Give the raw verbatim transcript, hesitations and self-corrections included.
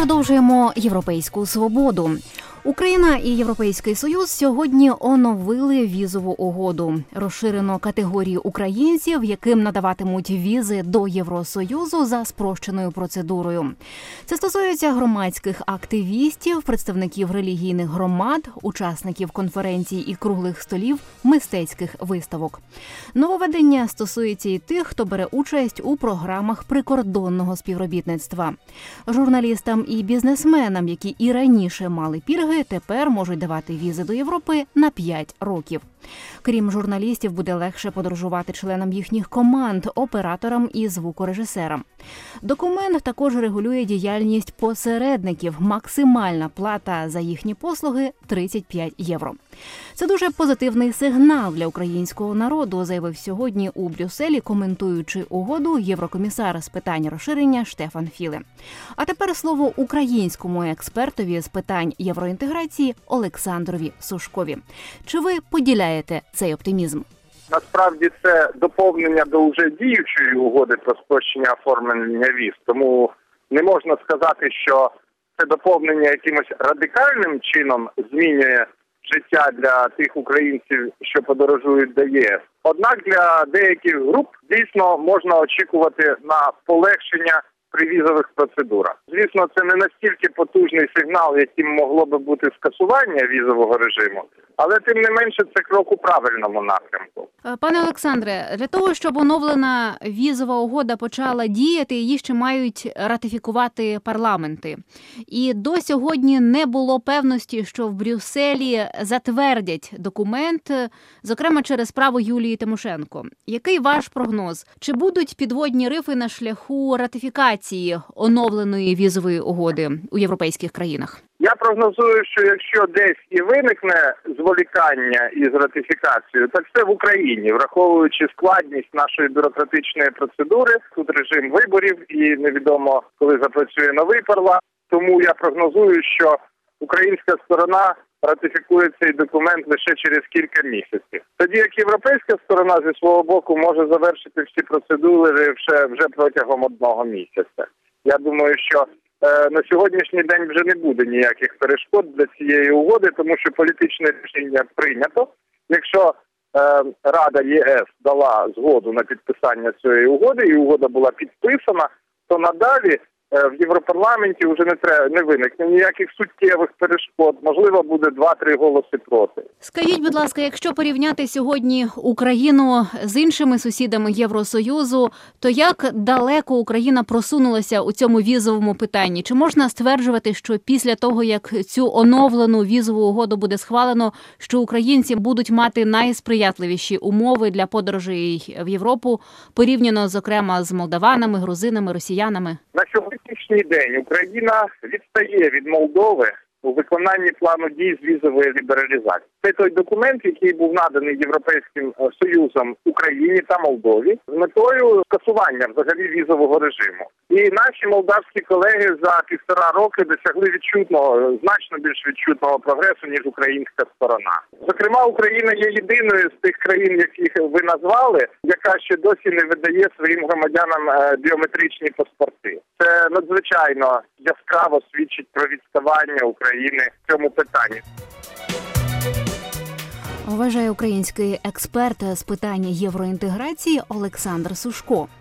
Продовжуємо європейську свободу. Україна і Європейський Союз сьогодні оновили візову угоду. Розширено категорії українців, яким надаватимуть візи до Євросоюзу за спрощеною процедурою. Це стосується громадських активістів, представників релігійних громад, учасників конференцій і круглих столів, мистецьких виставок. Нововведення стосується і тих, хто бере участь у програмах прикордонного співробітництва. Журналістам і бізнесменам, які і раніше мали пільги, тепер можуть давати візи до Європи на п'ять років. Крім журналістів, буде легше подорожувати членам їхніх команд, операторам і звукорежисерам. Документ також регулює діяльність посередників. Максимальна плата за їхні послуги – тридцять п'ять євро. Це дуже позитивний сигнал для українського народу, заявив сьогодні у Брюсселі, коментуючи угоду, єврокомісар з питань розширення Штефан Філе. А тепер слово українському експертові з питань євроінтеграції Олександрові Сушкові. Чи ви поділяєте цей оптимізм? Насправді це доповнення до вже діючої угоди про спрощення оформлення віз. Тому не можна сказати, що це доповнення якимось радикальним чином змінює життя для тих українців, що подорожують до ЄС. Однак для деяких груп дійсно можна очікувати на полегшення при візових процедурах. Звісно, це не настільки потужний сигнал, яким могло би бути скасування візового режиму, але тим не менше це крок у правильному напрямку. Пане Олександре, для того, щоб оновлена візова угода почала діяти, її ще мають ратифікувати парламенти. І до сьогодні не було певності, що в Брюсселі затвердять документ, зокрема через право Юлії Тимошенко. Який ваш прогноз? Чи будуть підводні рифи на шляху ратифікації оновленої візової угоди у європейських країнах? Я прогнозую, що якщо десь і виникне зволікання із ратифікацією, так це в Україні, враховуючи складність нашої бюрократичної процедури, тут режим виборів і невідомо, коли запрацює новий парламент. Тому я прогнозую, що українська сторона ратифікує цей документ лише через кілька місяців. Тоді як європейська сторона зі свого боку може завершити всі процедури вже, вже протягом одного місяця. Я думаю, що на сьогоднішній день вже не буде ніяких перешкод для цієї угоди, тому що політичне рішення прийнято. Якщо е, Рада ЄС дала згоду на підписання цієї угоди і угода була підписана, то надалі е, в Європарламенті вже не треба, не виникне ніяких суттєвих перешкод. Можливо, буде два-три голоси проти. Скажіть, будь ласка, якщо порівняти сьогодні Україну з іншими сусідами Євросоюзу, то як далеко Україна просунулася у цьому візовому питанні? Чи можна стверджувати, що після того, як цю оновлену візову угоду буде схвалено, що українці будуть мати найсприятливіші умови для подорожей в Європу, порівняно, зокрема, з молдаванами, грузинами, росіянами? На сьогоднішній день Україна відстає від Молдови у виконанні плану дій з візової лібералізації. Це той документ, який був наданий Європейським Союзом Україні та Молдові з метою скасування взагалі візового режиму. І наші молдавські колеги за півтора роки досягли відчутного, значно більш відчутного прогресу, ніж українська сторона. Зокрема, Україна є єдиною з тих країн, яких ви назвали, яка ще досі не видає своїм громадянам біометричні паспорти. Це надзвичайно яскраво свідчить про відставання України в цьому питанні. Вважає український експерт з питань євроінтеграції Олександр Сушко.